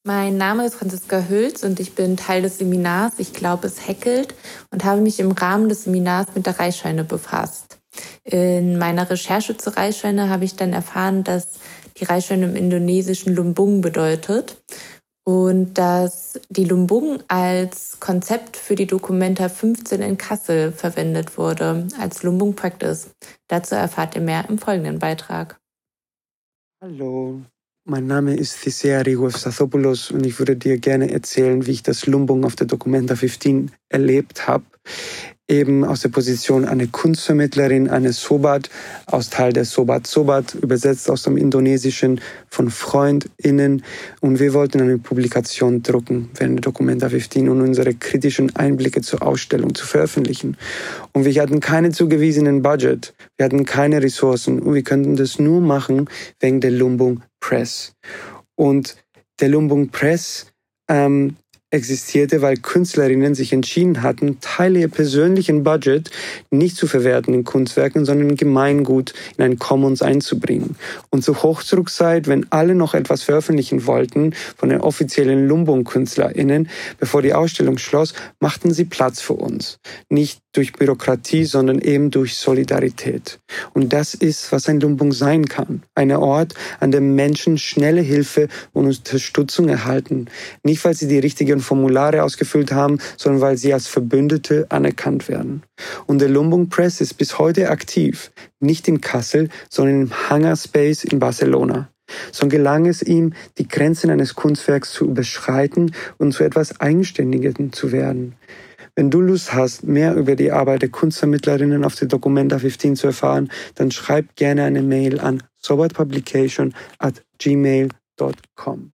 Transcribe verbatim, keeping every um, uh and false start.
Mein Name ist Franziska Hülz und ich bin Teil des Seminars Ich glaube, es häckelt und habe mich im Rahmen des Seminars mit der Reisscheune befasst. In meiner Recherche zur Reisscheune habe ich dann erfahren, dass die Reisscheune im Indonesischen Lumbung bedeutet und dass die Lumbung als Konzept für die Documenta fünfzehn in Kassel verwendet wurde, als Lumbung Practice. Dazu erfahrt ihr mehr im folgenden Beitrag. Hallo, mein Name ist Thesea Rigos-Stathopoulos und ich würde dir gerne erzählen, wie ich das Lumbung auf der Documenta fünfzehn erlebt habe. Eben aus der Position einer Kunstvermittlerin, eine Sobat, aus Teil der Sobat Sobat, übersetzt aus dem Indonesischen von FreundInnen. Und wir wollten eine Publikation drucken während der Documenta fünfzehn und unsere kritischen Einblicke zur Ausstellung zu veröffentlichen. Und wir hatten keine zugewiesenen Budget, wir hatten keine Ressourcen und wir könnten das nur machen wegen der Lumbung Press. Und der Lumbung Press ähm, existierte, weil Künstlerinnen sich entschieden hatten, Teile ihr persönlichen Budget nicht zu verwerten in Kunstwerken, sondern in Gemeingut in ein Commons einzubringen. Und zur Hochdruckzeit, wenn alle noch etwas veröffentlichen wollten von den offiziellen Lumbung-KünstlerInnen, bevor die Ausstellung schloss, machten sie Platz für uns. Nicht durch Bürokratie, sondern eben durch Solidarität. Und das ist, was ein Lumbung sein kann. Ein Ort, an dem Menschen schnelle Hilfe und Unterstützung erhalten. Nicht, weil sie die richtigen Formulare ausgefüllt haben, sondern weil sie als Verbündete anerkannt werden. Und der Lumbung Press ist bis heute aktiv. Nicht in Kassel, sondern im Hangarspace in Barcelona. So gelang es ihm, die Grenzen eines Kunstwerks zu überschreiten und zu etwas Eigenständigem zu werden. Wenn du Lust hast, mehr über die Arbeit der Kunstvermittlerinnen auf der Documenta fünfzehn zu erfahren, dann schreib gerne eine Mail an sobatpublication at gmail dot com.